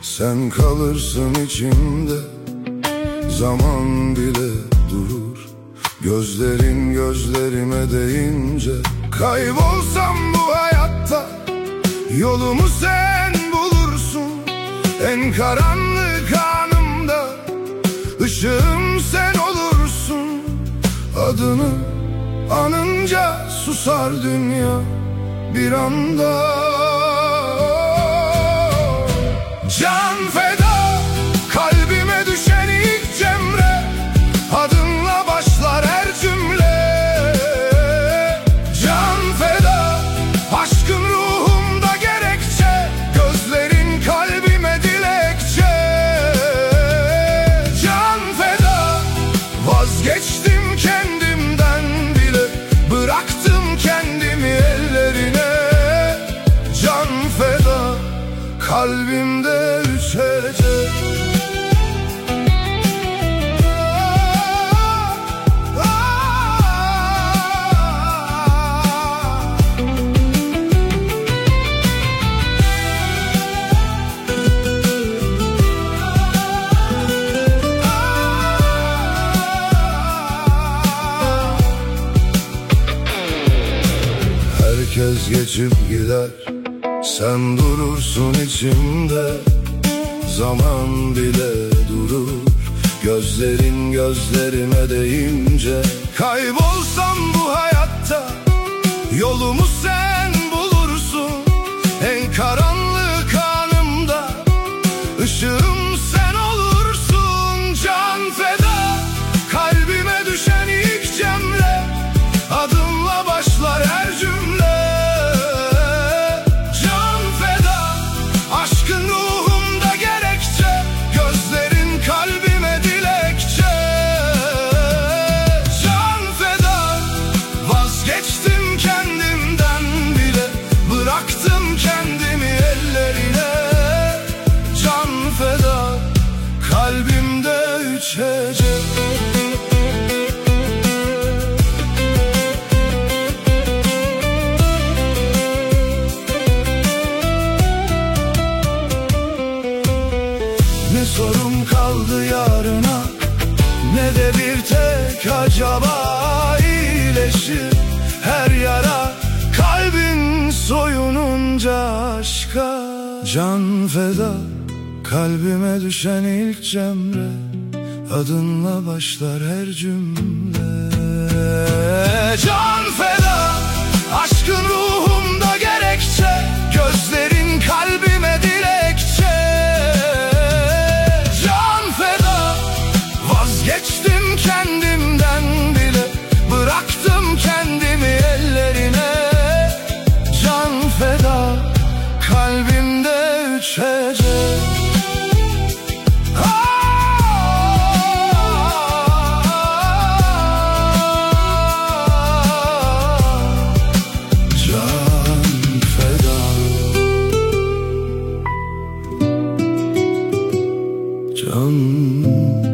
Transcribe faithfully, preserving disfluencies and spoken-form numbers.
Sen kalırsın içimde, zaman bile durur. Gözlerin gözlerime değince kaybolsam bu hayatta, yolumu sen bulursun. En karanlık anımda ışığım sen olursun. Adını anınca susar dünya bir anda. Can feda kalbime düşen ilk cemre, adınla başlar her cümle. Can feda aşkın ruhumda gerekçe, gözlerin kalbime dilekçe. Can feda vazgeçtim kendimden bile, bıraktım kendimi ellerine. Can feda kalbimde üşecek. Herkes geçip gider, sen durursun içimde. Zaman bile durur, gözlerin gözlerime değince. Kaybolsam bu hayatta, yolumu sen bulursun. En karanlık anımda ışığım sen olursun. Can feda kalbime düşen ilk cemre, adınla başlar her cümle. Kendimi ellerine. Can feda kalbimde üşecek. Ne sorum kaldı yarına, ne de bir tek acaba iyileşir her yara, kalbin soyununca aşka. Can feda kalbime düşen ilk cemre, adınla başlar her cümle. Can feda aşkın ruhumda gerekçe, gözlerin kalbime dilekçe. Can feda vazgeçtim kendimden bile, bıraktım kendimi ellerine. Can feda kalbimde üşecek. Can feda, can